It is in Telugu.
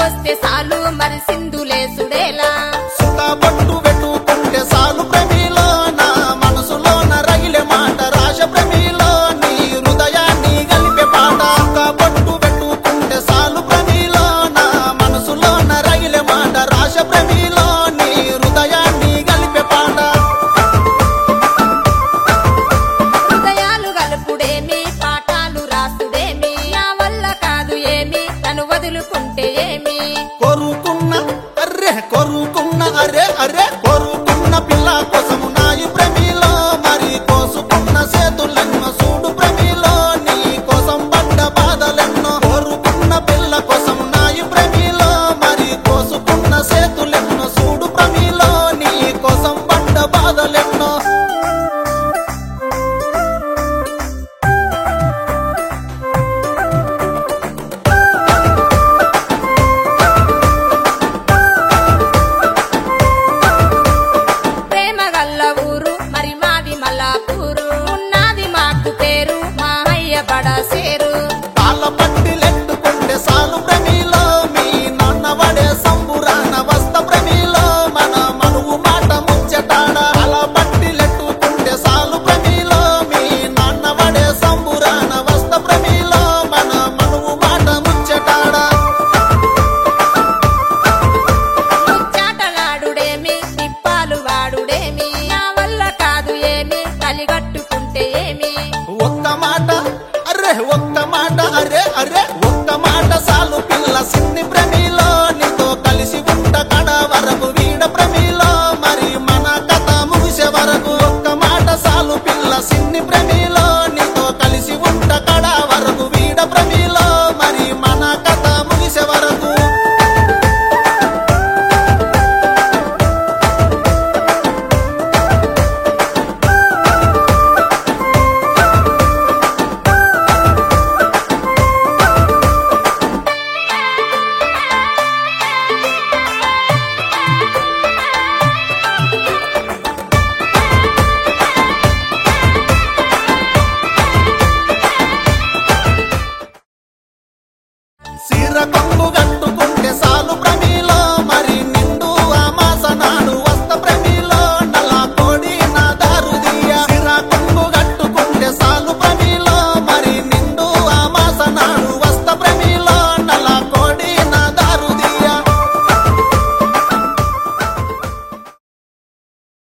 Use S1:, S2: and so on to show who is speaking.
S1: వస్తే సాలు మరి సింధులేసుడేలా
S2: సుఖపట్టు పెట్టుకుంటే సాలు ప్రేమిలో నా మనసులోన రగిలే మాట రాశ ప్రేమిలో నీ హృదయాన్ని గలిపే పాట సుఖపట్టు పెట్టుకుంటే సాలు ప్రేమిలో నా మనసులోన రగిలే మాట రాశ ప్రేమిలో నీ హృదయాన్ని గలిపే పాట
S1: హృదయాలు గలుపుడేమి పాఠాలు రాసుడేమి నా వల్ల కాదు ఏమి తను వదులుకుంటే ఏమి
S2: కోరుకున్న అరే కోరుకున్న పిల్ల కోసము నాయి ప్రేమిలో మరి కోసుకున్న చేతులెన్నో చూడు ప్రేమిలో నీ కోసం పడ్డ బాధలెన్నో కోరుకున్న పిల్ల కోసం నాయి ప్రేమిలో మరి కోసుకున్న చేతులెన్నో చూడు ప్రేమిలో నీ కోసం పడ్డ బాధలెన్నో
S1: ప్రేమ గల్ల ఊరు మరి మాది మల్లాపూరు ఉన్నది మాకు పేరు మా అయ్య బడాసేరు
S2: పాల పట్టిలెట్టుకుంటే సాలు ప్రేమిలో మీ నాన్న వడే సంబురాన వస్త ప్రేమిలో మన మనువు మాట ముచ్చటాడ పాల పట్టిలెట్టుకుంటే సాలు ప్రేమిలో మీ నాన్న వడే సంబురాన వస్త ప్రేమిలో మన మనువు మాట ముచ్చటాడ
S1: ముచ్చాటలాడుడేమి తిప్పాలు వాడుడేమి నా వల్ల కాదు ఏమి కలిగట్టుకుంటే ఏమి
S2: ఒక్క మాట ఒక్క మాట సాలు పిల్ల సిన్ని ప్రేమిలో